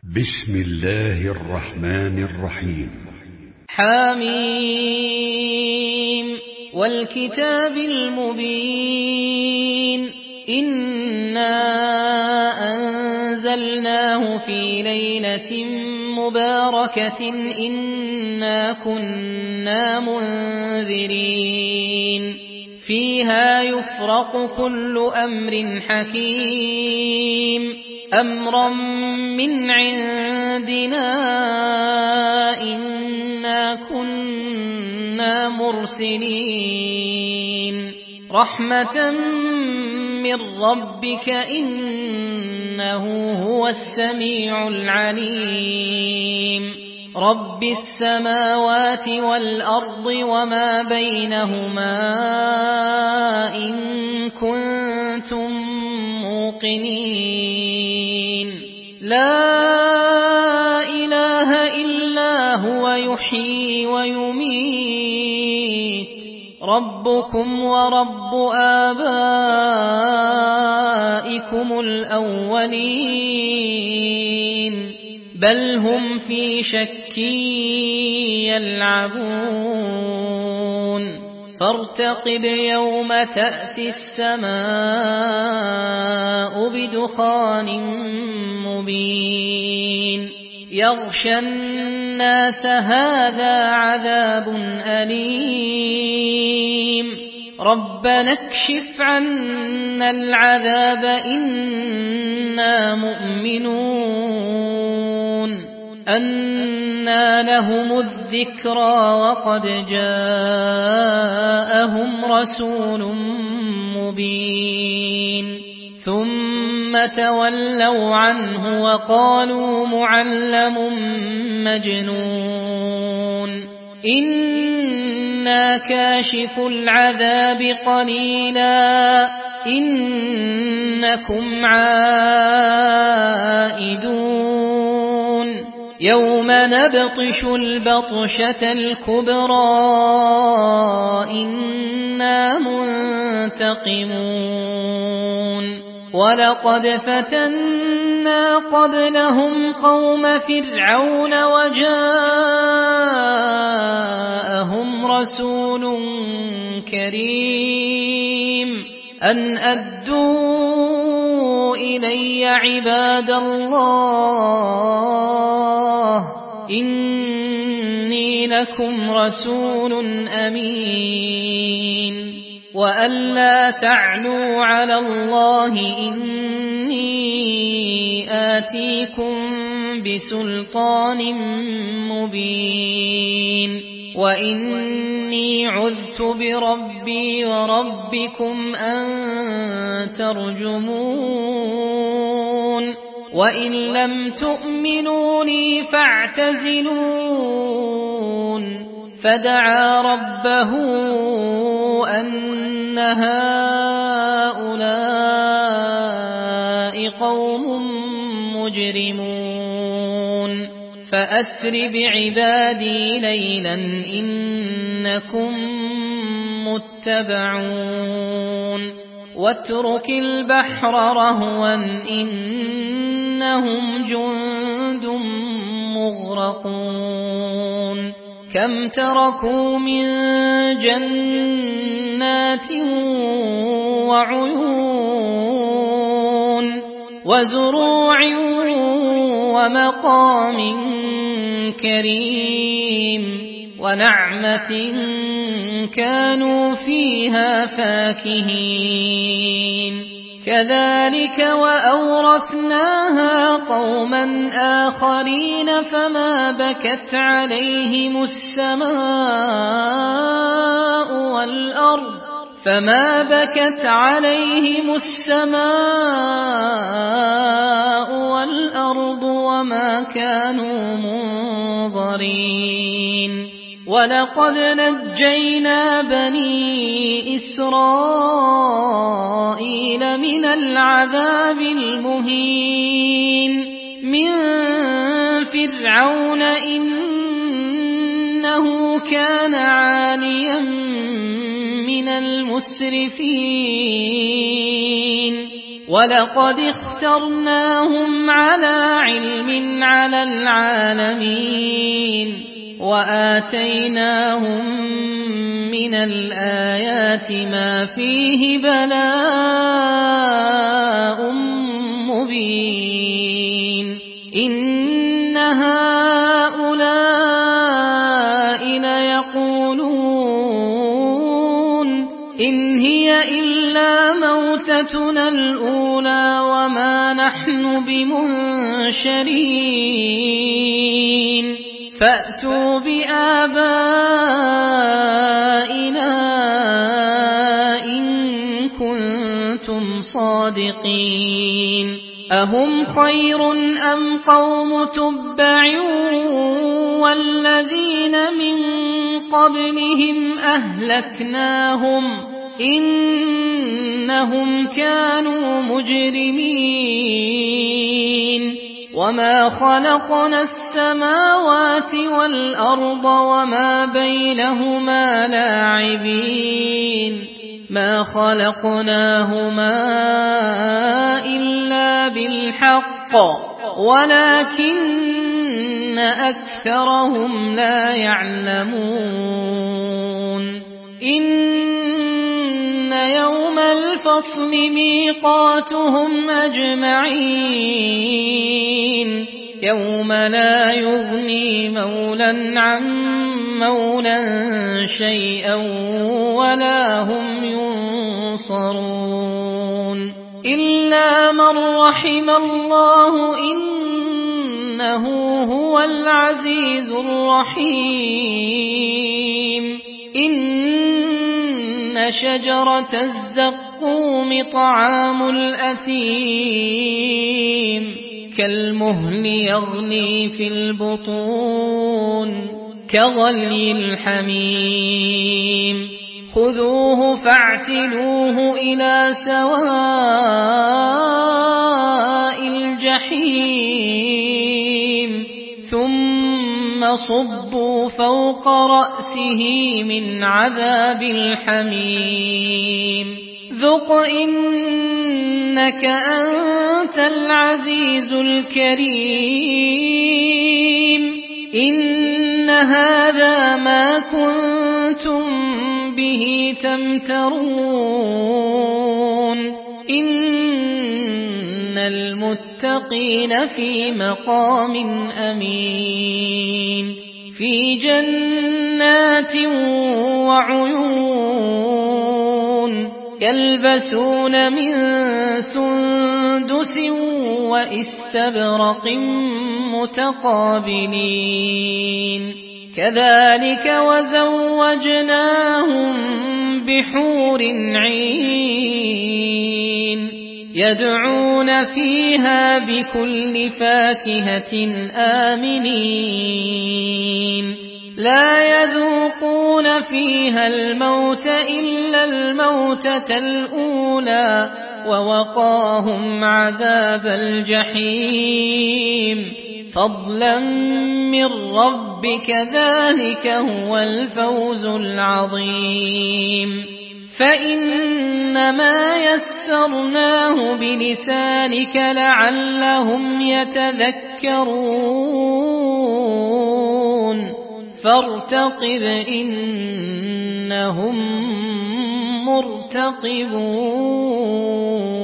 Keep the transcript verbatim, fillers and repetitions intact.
بسم الله الرحمن الرحيم. حميم والكتاب المبين إنا أنزلناه في ليلة مباركة إنا كنا منذرين فيها يفرق كل أمر حكيم أمرا من عندنا إنا كنا مرسلين رحمة من ربك إنه هو السميع العليم رب السماوات والأرض وما بينهما إن كنتم موقنين لا إله إلا هو يحيي ويميت ربكم ورب آبائكم الأولين بل هم في شك يلعبون فارتقب يوم تأتي السماء بدخان مبين يغشى الناس هذا عذاب أليم ربنا اكشف عنا العذاب إنا مؤمنون أنى لهم الذكرى وقد جاءهم رسول مبين ثم تولوا عنه وقالوا معلم مجنون إنا كاشف العذاب قليلا إنكم عائدون يوم نبطش البطشة الكبرى إنا منتقمون ولقد فتنا قبلهم قوم فرعون وجاءهم رسول كريم أن أدوا إلي عباد الله إني لكم رسول أمين وأن لا تعلوا على الله إني آتيكم بسلطان مبين وإني عذت بربي وربكم أن ترجمون وإن لم تؤمنوا لي فاعتزلون فدعا ربه أن هؤلاء قوم مجرمون فأسر بعبادي ليلا إنكم متبعون واترك البحر رهوا إنهم جند مغرقون كم تركوا من جنات وعيون وزروع ومقام كريم ونعمة كانوا فيها فاكهين كذلك وأورثناها قوما آخرين فما بكت عليهم السماء والأرض فما بكت عليهم السماء والأرض وما كانوا منظرين ولقد نجينا بني إسرائيل من العذاب المهين من فرعون إنه كان عاليا من المسرفين ولقد اخترناهم على علم على العالمين وآتيناهم من الآيات ما فيه بلاء مبين إن هؤلاء ليقولون إن هي إلا موتتنا الأولى وما نحن بمنشرين فأتوا بآبائنا إن كنتم صادقين أهم خير أم قوم تبع والذين من قبلهم أهلكناهم إنهم كانوا مجرمين وما خلقنا السماوات والأرض وما بينهما لاعبين ما خلقناهما إلا بالحق ولكن أكثرهم لا يعلمون إن يوم الفصل ميقاتهم أجمعين يوم لا يغني مولى عن مولى شيئا ولا هم ينصرون إلا من رحم الله إنه هو العزيز الرحيم إن شجرة الزقوم طعام الأثيم كالمهل يغلي في البطون كغلي الحميم خذوه فاعتلوه إلى سواء الجحيم ثم صبوا فوق رأسه من عذاب الحميم ذق إنك أنت العزيز الكريم إن هذا ما كنتم به تمترون إن المتقين في مقام أمين في جنات وعيون يلبسون من سندس وإستبرق متقابلين كذلك وزوجناهم بحور عين يدعون فيها بكل فاكهة آمنين لا يذوقون فيها الموت إلا الموتة الأولى ووقاهم عذاب الجحيم فضلا من ربك ذلك هو الفوز العظيم فإنما يسرناه بلسانك لعلهم يتذكرون فارتقب إنهم مرتقبون